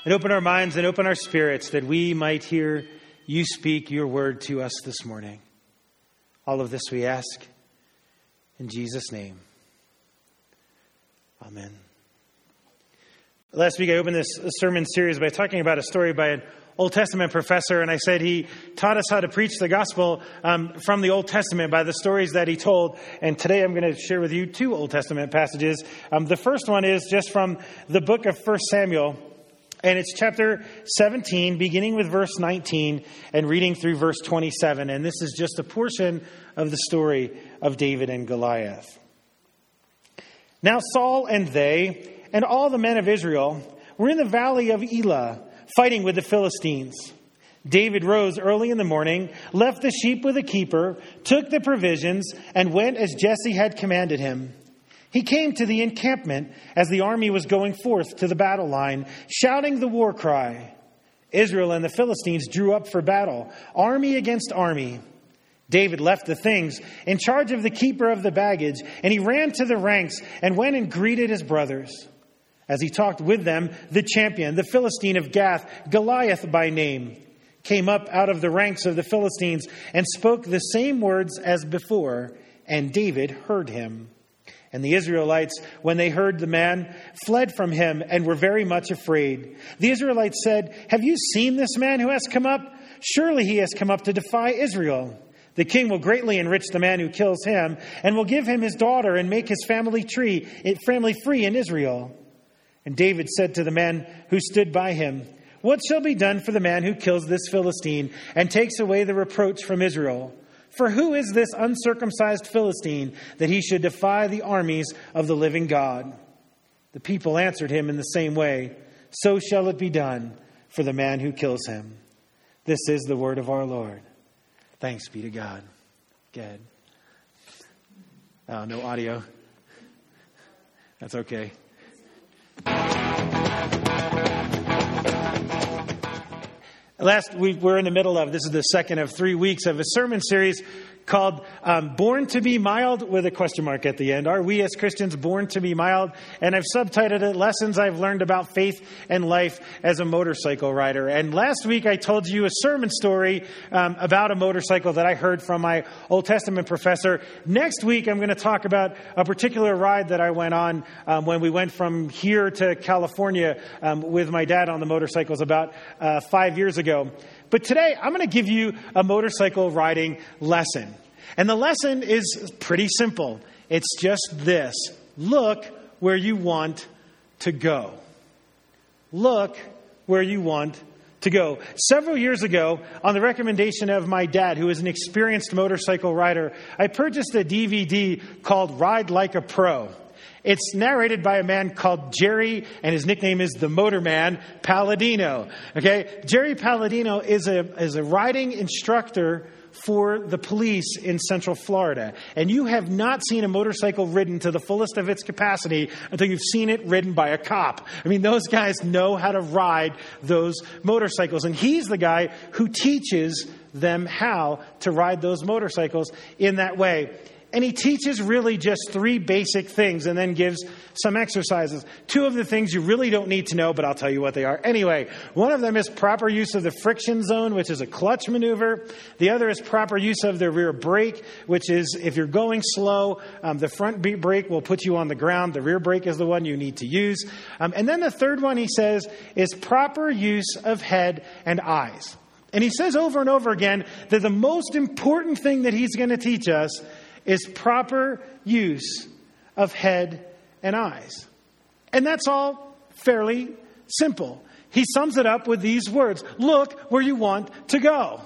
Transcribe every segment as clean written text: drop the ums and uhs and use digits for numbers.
and open our minds and open our spirits that we might hear you speak your word to us this morning. All of this we ask in Jesus' name. Amen. Last week I opened this sermon series by talking about a story by an Old Testament professor, and I said he taught us how to preach the gospel from the Old Testament by the stories that he told. And today I'm going to share with you two Old Testament passages. The first one is just from the book of 1 Samuel, and it's chapter 17, beginning with verse 19 and reading through verse 27. And this is just a portion of the story of David and Goliath. Now Saul and they and all the men of Israel were in the valley of Elah, fighting with the Philistines. David rose early in the morning, left the sheep with a keeper, took the provisions, and went as Jesse had commanded him. He came to the encampment as the army was going forth to the battle line, shouting the war cry. Israel and the Philistines drew up for battle, army against army. David left the things in charge of the keeper of the baggage, and he ran to the ranks and went and greeted his brothers. As he talked with them, the champion, the Philistine of Gath, Goliath by name, came up out of the ranks of the Philistines and spoke the same words as before, and David heard him. And the Israelites, when they heard the man, fled from him and were very much afraid. The Israelites said, "Have you seen this man who has come up? Surely he has come up to defy Israel. The king will greatly enrich the man who kills him and will give him his daughter and make his family free in Israel." And David said to the man who stood by him, "What shall be done for the man who kills this Philistine and takes away the reproach from Israel? For who is this uncircumcised Philistine that he should defy the armies of the living God?" The people answered him in the same way, "So shall it be done for the man who kills him." This is the word of our Lord. Thanks be to God. Good. Oh, no audio. That's okay. Last week, we're in the middle of, this is the second of 3 weeks of a sermon series called Born to be Mild, with a question mark at the end. Are we as Christians born to be mild? And I've subtitled it, Lessons I've Learned About Faith and Life as a Motorcycle Rider. And last week I told you a sermon story about a motorcycle that I heard from my Old Testament professor. Next week I'm going to talk about a particular ride that I went on when we went from here to California with my dad on the motorcycles about 5 years ago. But today, I'm going to give you a motorcycle riding lesson. And the lesson is pretty simple. It's just this. Look where you want to go. Look where you want to go. Several years ago, on the recommendation of my dad, who is an experienced motorcycle rider, I purchased a DVD called Ride Like a Pro. It's narrated by a man called Jerry, and his nickname is the Motorman Palladino. Okay, Jerry Palladino is a riding instructor for the police in Central Florida. And you have not seen a motorcycle ridden to the fullest of its capacity until you've seen it ridden by a cop. I mean, those guys know how to ride those motorcycles. And he's the guy who teaches them how to ride those motorcycles in that way. And he teaches really just 3 basic things and then gives some exercises. 2 of the things you really don't need to know, but I'll tell you what they are. Anyway, one of them is proper use of the friction zone, which is a clutch maneuver. The other is proper use of the rear brake, which is if you're going slow, the front brake will put you on the ground. The rear brake is the one you need to use. And then the third one, he says, is proper use of head and eyes. And he says over and over again that the most important thing that he's going to teach us is proper use of head and eyes. And that's all fairly simple. He sums it up with these words. Look where you want to go.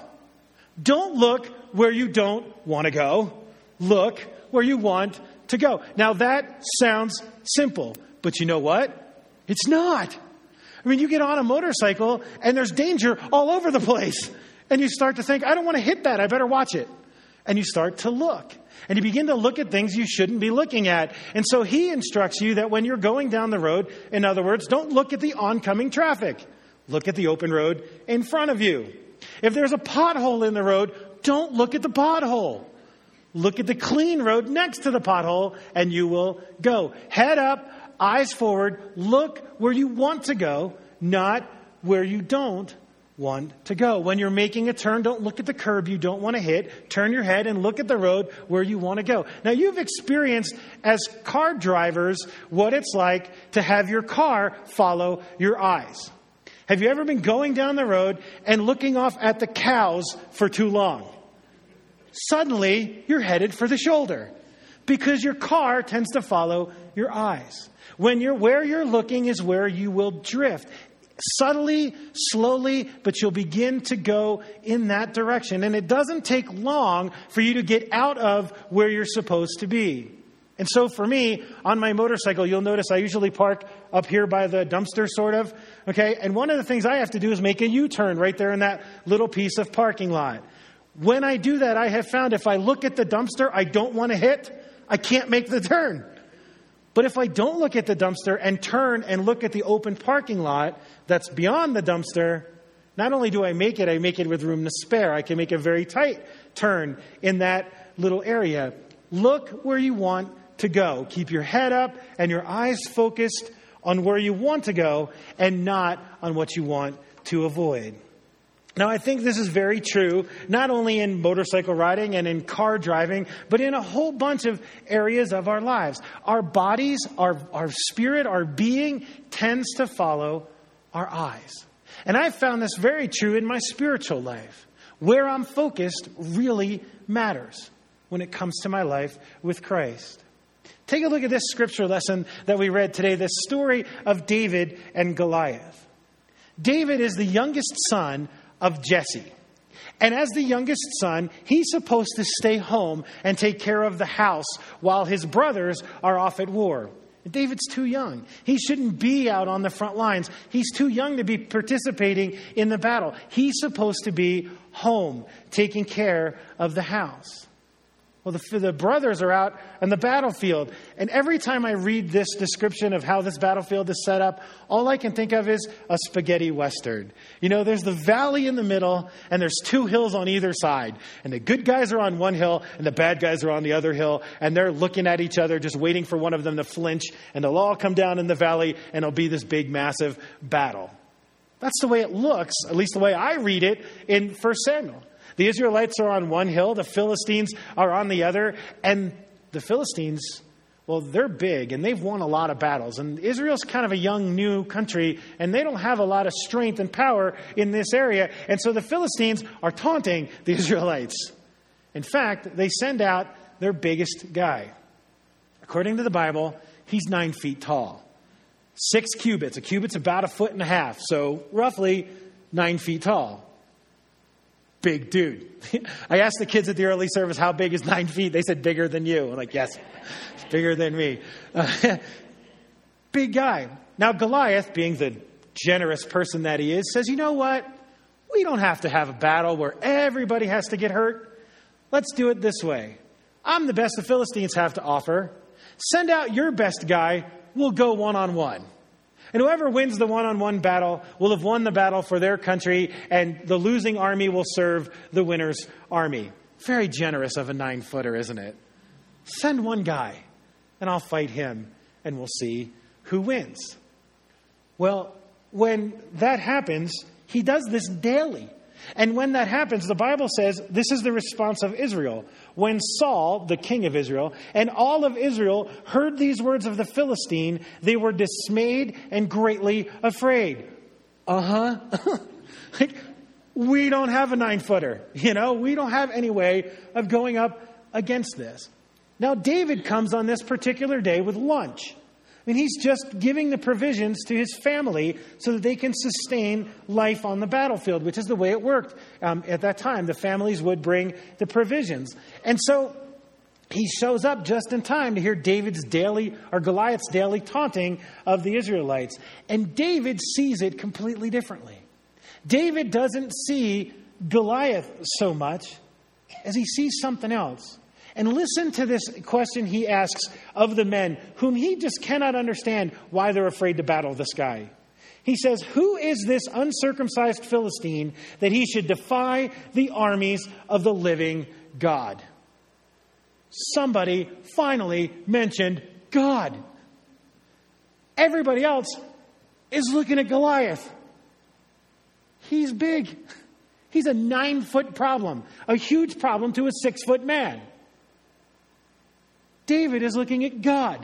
Don't look where you don't want to go. Look where you want to go. Now that sounds simple, but you know what? It's not. I mean, you get on a motorcycle and there's danger all over the place. And you start to think, I don't want to hit that. I better watch it. And you start to look. And you begin to look at things you shouldn't be looking at. And so he instructs you that when you're going down the road, in other words, don't look at the oncoming traffic. Look at the open road in front of you. If there's a pothole in the road, don't look at the pothole. Look at the clean road next to the pothole and you will go. Head up, eyes forward, look where you want to go, not where you don't want to go. When you're making a turn, don't look at the curb you don't want to hit. Turn your head and look at the road where you want to go. Now, you've experienced as car drivers what it's like to have your car follow your eyes. Have you ever been going down the road and looking off at the cows for too long? Suddenly, you're headed for the shoulder because your car tends to follow your eyes. Where you're looking is where you will drift. Subtly, slowly, but you'll begin to go in that direction. And it doesn't take long for you to get out of where you're supposed to be. And so for me, on my motorcycle, you'll notice I usually park up here by the dumpster, sort of. Okay? And one of the things I have to do is make a U-turn right there in that little piece of parking lot. When I do that, I have found if I look at the dumpster I don't want to hit, I can't make the turn. But if I don't look at the dumpster and turn and look at the open parking lot that's beyond the dumpster, not only do I make it with room to spare. I can make a very tight turn in that little area. Look where you want to go. Keep your head up and your eyes focused on where you want to go and not on what you want to avoid. Now, I think this is very true, not only in motorcycle riding and in car driving, but in a whole bunch of areas of our lives. Our bodies, our spirit, our being tends to follow our eyes. And I've found this very true in my spiritual life. Where I'm focused really matters when it comes to my life with Christ. Take a look at this scripture lesson that we read today, this story of David and Goliath. David is the youngest son of Jesse. And as the youngest son, he's supposed to stay home and take care of the house while his brothers are off at war. David's too young. He shouldn't be out on the front lines. He's too young to be participating in the battle. He's supposed to be home, taking care of the house. Well, the brothers are out on the battlefield. And every time I read this description of how this battlefield is set up, all I can think of is a spaghetti western. You know, there's the valley in the middle, and there's two hills on either side. And the good guys are on one hill, and the bad guys are on the other hill. And they're looking at each other, just waiting for one of them to flinch. And they'll all come down in the valley, and it'll be this big, massive battle. That's the way it looks, at least the way I read it in 1 Samuel. The Israelites are on one hill, the Philistines are on the other, and the Philistines, well, they're big, and they've won a lot of battles. And Israel's kind of a young, new country, and they don't have a lot of strength and power in this area. And so the Philistines are taunting the Israelites. In fact, they send out their biggest guy. According to the Bible, he's 9 feet tall. 6 cubits. A cubit's about 1.5 feet, so roughly 9 feet tall. Big dude. I asked the kids at the early service, how big is 9 feet? They said, bigger than you. I'm like, yes, it's bigger than me. Big guy. Now, Goliath, being the generous person that he is, says, you know what? We don't have to have a battle where everybody has to get hurt. Let's do it this way. I'm the best the Philistines have to offer. Send out your best guy. We'll go one-on-one. And whoever wins the one-on-one battle will have won the battle for their country, and the losing army will serve the winner's army. Very generous of a 9-footer, isn't it? Send one guy, and I'll fight him, and we'll see who wins. Well, when that happens, he does this daily. And when that happens, the Bible says this is the response of Israel. When Saul, the king of Israel, and all of Israel heard these words of the Philistine, they were dismayed and greatly afraid. Like, we don't have a 9-footer. You know, we don't have any way of going up against this. Now, David comes on this particular day with lunch. I mean, he's just giving the provisions to his family so that they can sustain life on the battlefield, which is the way it worked at that time. The families would bring the provisions. And so he shows up just in time to hear Goliath's daily taunting of the Israelites. And David sees it completely differently. David doesn't see Goliath so much as he sees something else. And listen to this question he asks of the men, whom he just cannot understand why they're afraid to battle this guy. He says, who is this uncircumcised Philistine that he should defy the armies of the living God? Somebody finally mentioned God. Everybody else is looking at Goliath. He's big. He's a 9-foot problem, a huge problem to a 6-foot man. David is looking at God.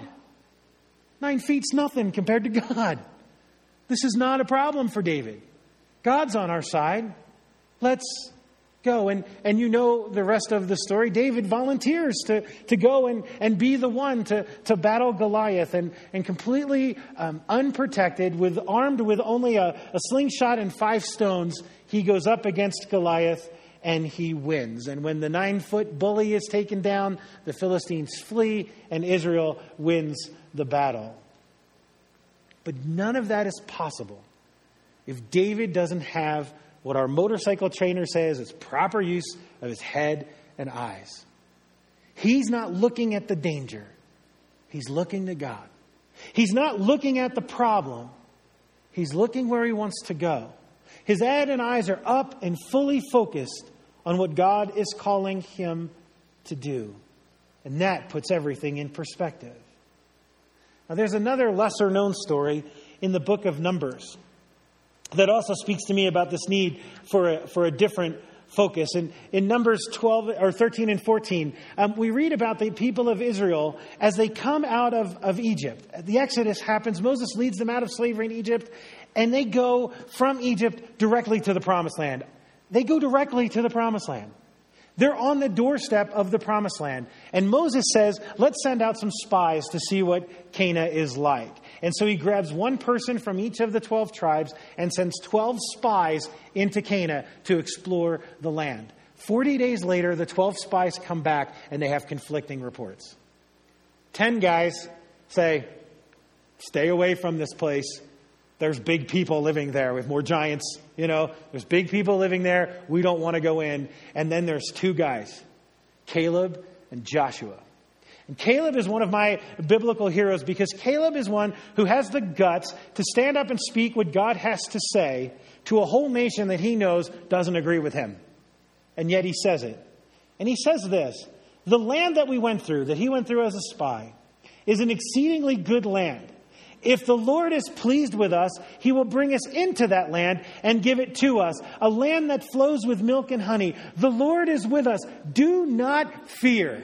9 feet's nothing compared to God. This is not a problem for David. God's on our side. Let's go. And you know the rest of the story. David volunteers to go and be the one to battle Goliath and completely unprotected, armed with only a slingshot and 5 stones, he goes up against Goliath and he wins. And when the 9-foot bully is taken down, the Philistines flee and Israel wins the battle. But none of that is possible if David doesn't have what our motorcycle trainer says is proper use of his head and eyes. He's not looking at the danger. He's looking to God. He's not looking at the problem. He's looking where he wants to go. His head and eyes are up and fully focused on what God is calling him to do. And that puts everything in perspective. Now, there's another lesser known story in the book of Numbers that also speaks to me about this need for a different focus. And in Numbers 13 and 14, we read about the people of Israel as they come out of Egypt. The Exodus happens. Moses leads them out of slavery in Egypt, and they go from Egypt directly to the Promised Land. They go directly to the Promised Land. They're on the doorstep of the Promised Land. And Moses says, let's send out some spies to see what Canaan is like. And so he grabs one person from each of the 12 tribes and sends 12 spies into Canaan to explore the land. 40 days later, the 12 spies come back and they have conflicting reports. 10 guys say, stay away from this place. There's big people living there with more giants. There's big people living there. We don't want to go in. And then there's 2 guys, Caleb and Joshua. And Caleb is one of my biblical heroes because Caleb is one who has the guts to stand up and speak what God has to say to a whole nation that he knows doesn't agree with him. And yet he says it. And he says this, the land that he went through as a spy, is an exceedingly good land. If the Lord is pleased with us, he will bring us into that land and give it to us, a land that flows with milk and honey. The Lord is with us. Do not fear.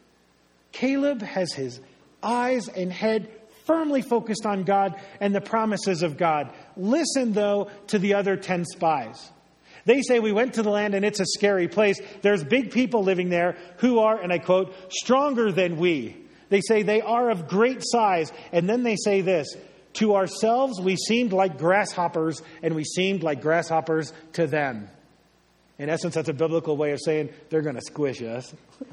Caleb has his eyes and head firmly focused on God and the promises of God. Listen, though, to the other 10 spies. They say, we went to the land and it's a scary place. There's big people living there who are, and I quote, stronger than we. They say they are of great size. And then they say this, to ourselves we seemed like grasshoppers, and we seemed like grasshoppers to them. In essence, that's a biblical way of saying they're going to squish us.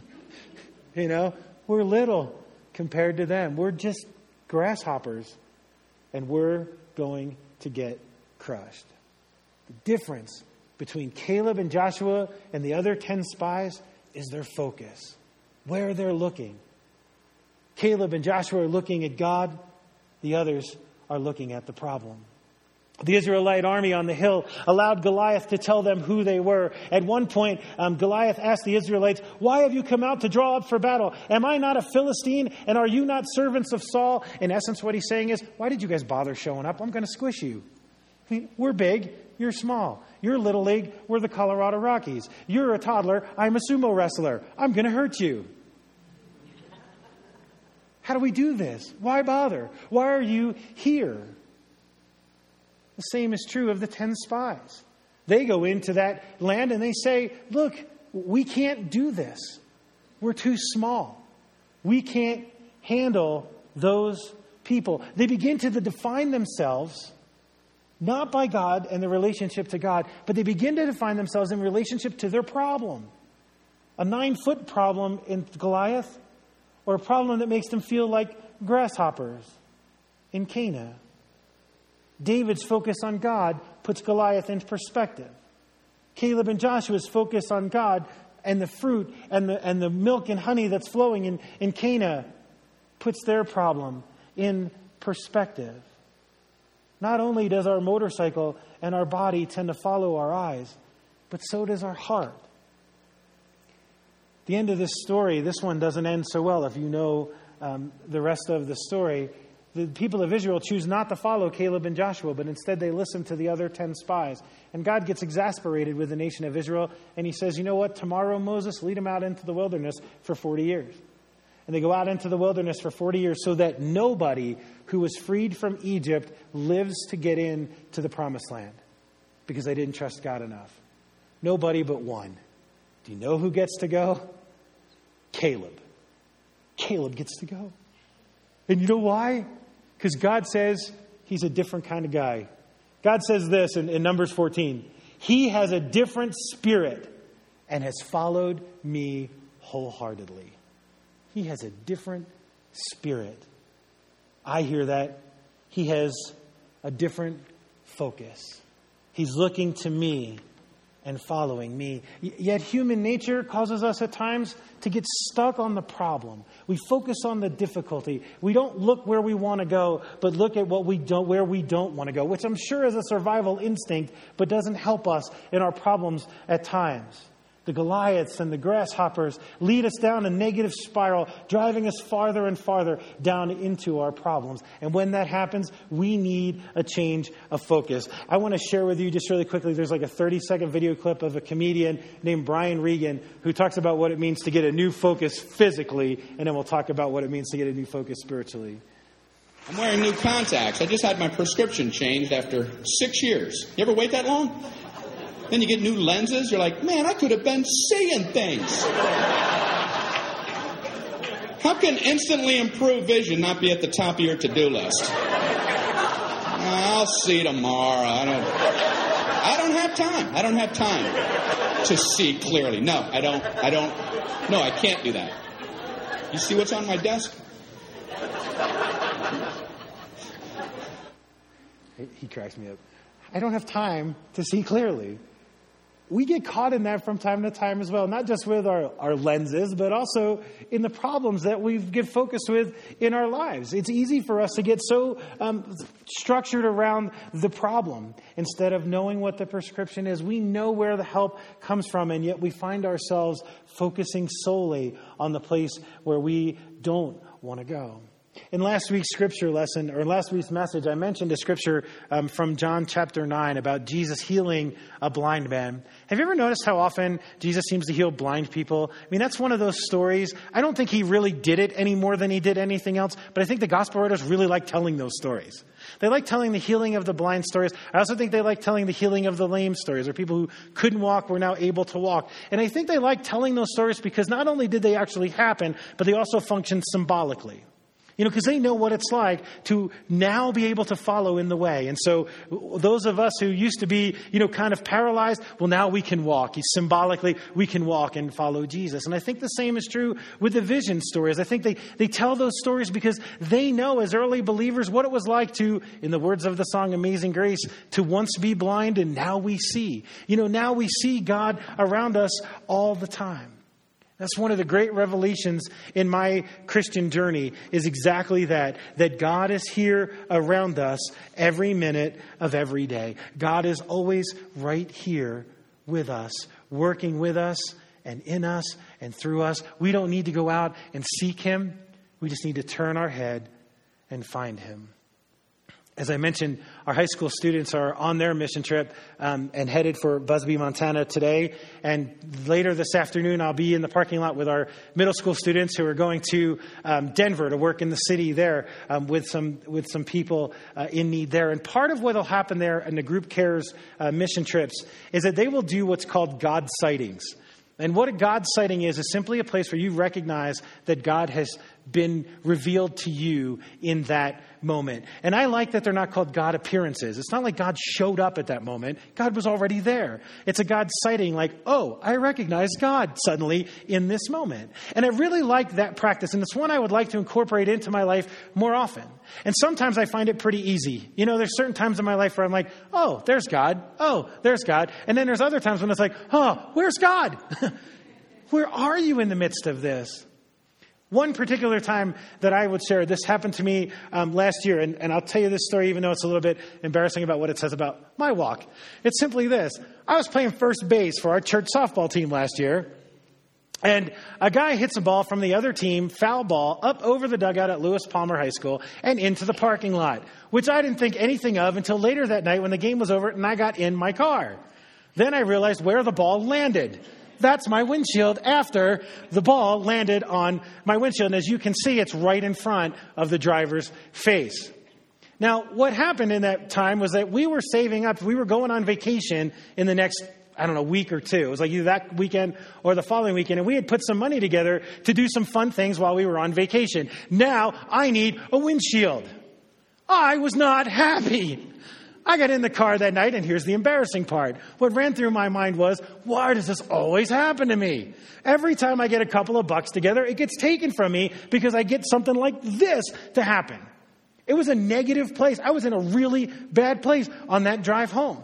We're little compared to them. We're just grasshoppers, and we're going to get crushed. The difference between Caleb and Joshua and the other 10 spies is their focus, where they're looking. Caleb and Joshua are looking at God. The others are looking at the problem. The Israelite army on the hill allowed Goliath to tell them who they were. At one point, Goliath asked the Israelites, why have you come out to draw up for battle? Am I not a Philistine? And are you not servants of Saul? In essence, what he's saying is, why did you guys bother showing up? I'm going to squish you. We're big. You're small. You're Little League. We're the Colorado Rockies. You're a toddler. I'm a sumo wrestler. I'm going to hurt you. How do we do this? Why bother? Why are you here? The same is true of the 10 spies. They go into that land and they say, look, we can't do this. We're too small. We can't handle those people. They begin to define themselves not by God and the relationship to God, but they begin to define themselves in relationship to their problem. A 9-foot problem in Goliath, or a problem that makes them feel like grasshoppers in Canaan. David's focus on God puts Goliath into perspective. Caleb and Joshua's focus on God and the fruit and the milk and honey that's flowing in Canaan puts their problem in perspective. Not only does our motorcycle and our body tend to follow our eyes, but so does our heart. The end of this story, this one doesn't end so well. If you know the rest of the story, the people of Israel choose not to follow Caleb and Joshua, but instead they listen to the other 10 spies. And God gets exasperated with the nation of Israel, and he says, you know what, tomorrow, Moses, lead them out into the wilderness for 40 years. And they go out into the wilderness for 40 years so that nobody who was freed from Egypt lives to get into the promised land because they didn't trust God enough. Nobody but one. Do you know who gets to go? Caleb. Caleb gets to go. And you know why? Because God says he's a different kind of guy. God says this in Numbers 14. He has a different spirit and has followed me wholeheartedly. He has a different spirit. I hear that. He has a different focus. He's looking to me and following me. Yet human nature causes us at times to get stuck on the problem. We focus on the difficulty. We don't look where we want to go, but look at where we don't want to go, which I'm sure is a survival instinct, but doesn't help us in our problems at times. The Goliaths and the grasshoppers lead us down a negative spiral, driving us farther and farther down into our problems. And when that happens, we need a change of focus. I want to share with you just really quickly, there's like a 30-second video clip of a comedian named Brian Regan who talks about what it means to get a new focus physically, and then we'll talk about what it means to get a new focus spiritually. I'm wearing new contacts. I just had my prescription changed after 6 years. You ever wait that long? Then you get new lenses. You're like, man, I could have been seeing things. How can instantly improved vision not be at the top of your to-do list? I'll see tomorrow. I don't have time. I don't have time to see clearly. No, I don't. No, I can't do that. You see what's on my desk? He cracks me up. I don't have time to see clearly. We get caught in that from time to time as well, not just with our lenses, but also in the problems that we get focused with in our lives. It's easy for us to get so structured around the problem instead of knowing what the prescription is. We know where the help comes from, and yet we find ourselves focusing solely on the place where we don't want to go. In last week's scripture lesson, or last week's message, I mentioned a scripture from John chapter 9 about Jesus healing a blind man. Have you ever noticed how often Jesus seems to heal blind people? I mean, that's one of those stories. I don't think he really did it any more than he did anything else, but I think the gospel writers really like telling those stories. They like telling the healing of the blind stories. I also think they like telling the healing of the lame stories, or people who couldn't walk were now able to walk. And I think they like telling those stories because not only did they actually happen, but they also function symbolically. Because they know what it's like to now be able to follow in the way. And so those of us who used to be, kind of paralyzed, well, now we can walk. Symbolically, we can walk and follow Jesus. And I think the same is true with the vision stories. I think they tell those stories because they know as early believers what it was like to, in the words of the song Amazing Grace, to once be blind and now we see. Now we see God around us all the time. That's one of the great revelations in my Christian journey is exactly that God is here around us every minute of every day. God is always right here with us, working with us and in us and through us. We don't need to go out and seek him. We just need to turn our head and find him. As I mentioned, our high school students are on their mission trip and headed for Busby, Montana today. And later this afternoon, I'll be in the parking lot with our middle school students who are going to Denver to work in the city there with some people in need there. And part of what will happen there in the Group Cares mission trips is that they will do what's called God sightings. And what a God sighting is simply a place where you recognize that God has been revealed to you in that moment. And I like that they're not called God appearances. It's not like God showed up at that moment. God was already there. It's a God sighting like, oh, I recognize God suddenly in this moment. And I really like that practice. And it's one I would like to incorporate into my life more often. And sometimes I find it pretty easy. There's certain times in my life where I'm like, oh, there's God. Oh, there's God. And then there's other times when it's like, oh, where's God? Where are you in the midst of this? One particular time that I would share, this happened to me last year, and I'll tell you this story even though it's a little bit embarrassing about what it says about my walk. It's simply this. I was playing first base for our church softball team last year, And a guy hits a ball from the other team, foul ball, up over the dugout at Lewis Palmer High School and into the parking lot, which I didn't think anything of until later that night when the game was over and I got in my car. Then I realized where the ball landed. That's my windshield after the ball landed on my windshield. And as you can see, it's right in front of the driver's face. Now, what happened in that time was that we were saving up. We were going on vacation in the next week or two. It was like either that weekend or the following weekend. And we had put some money together to do some fun things while we were on vacation. Now I need a windshield. I was not happy. I got in the car that night, and here's the embarrassing part. What ran through my mind was, why does this always happen to me? Every time I get a couple of bucks together, it gets taken from me because I get something like this to happen. It was a negative place. I was in a really bad place on that drive home.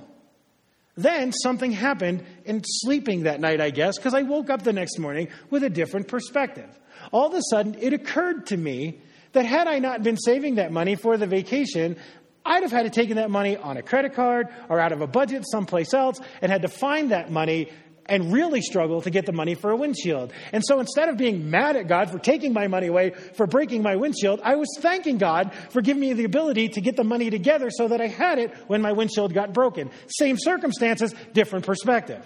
Then something happened in sleeping that night, I guess, because I woke up the next morning with a different perspective. All of a sudden, it occurred to me that had I not been saving that money for the vacation, I'd have had to take that money on a credit card or out of a budget someplace else and had to find that money and really struggle to get the money for a windshield. And so instead of being mad at God for taking my money away, for breaking my windshield, I was thanking God for giving me the ability to get the money together so that I had it when my windshield got broken. Same circumstances, different perspective.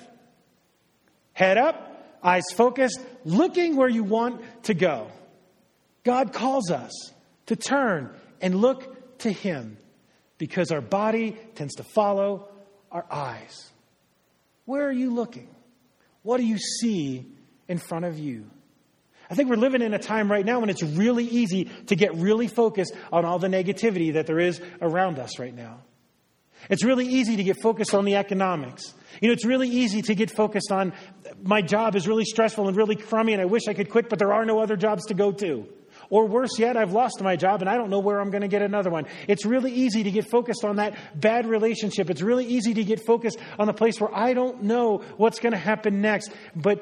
Head up, eyes focused, looking where you want to go. God calls us to turn and look to Him because our body tends to follow our eyes. Where are you looking? What do you see in front of you? I think we're living in a time right now when it's really easy to get really focused on all the negativity that there is around us right now. It's really easy to get focused on the economics. It's really easy to get focused on my job is really stressful and really crummy and I wish I could quit, but there are no other jobs to go to. Or worse yet, I've lost my job and I don't know where I'm going to get another one. It's really easy to get focused on that bad relationship. It's really easy to get focused on the place where I don't know what's going to happen next. But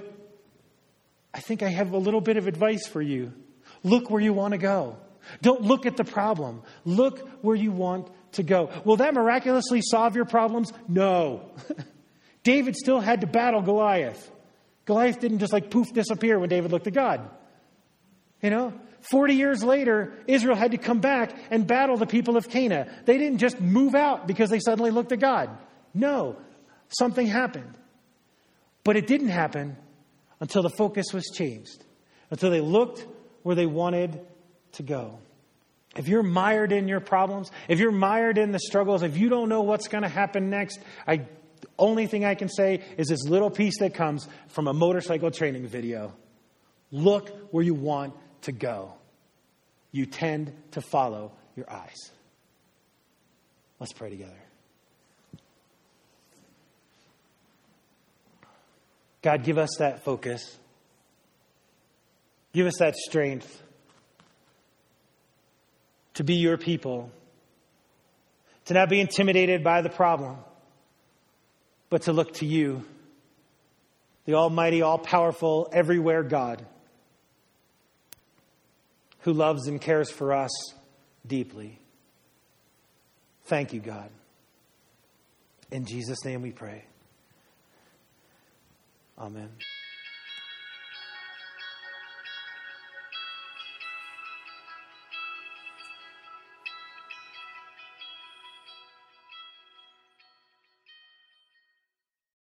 I think I have a little bit of advice for you. Look where you want to go. Don't look at the problem. Look where you want to go. Will that miraculously solve your problems? No. David still had to battle Goliath. Goliath didn't just poof disappear when David looked at God. 40 years later, Israel had to come back and battle the people of Canaan. They didn't just move out because they suddenly looked at God. No, something happened. But it didn't happen until the focus was changed, until they looked where they wanted to go. If you're mired in your problems, if you're mired in the struggles, if you don't know what's going to happen next, the only thing I can say is this little piece that comes from a motorcycle training video. Look where you want to go. You tend to follow your eyes. Let's pray together. God, give us that focus. Give us that strength to be your people, to not be intimidated by the problem, but to look to you, the almighty, all-powerful, everywhere God, who loves and cares for us deeply. Thank you, God. In Jesus' name we pray. Amen.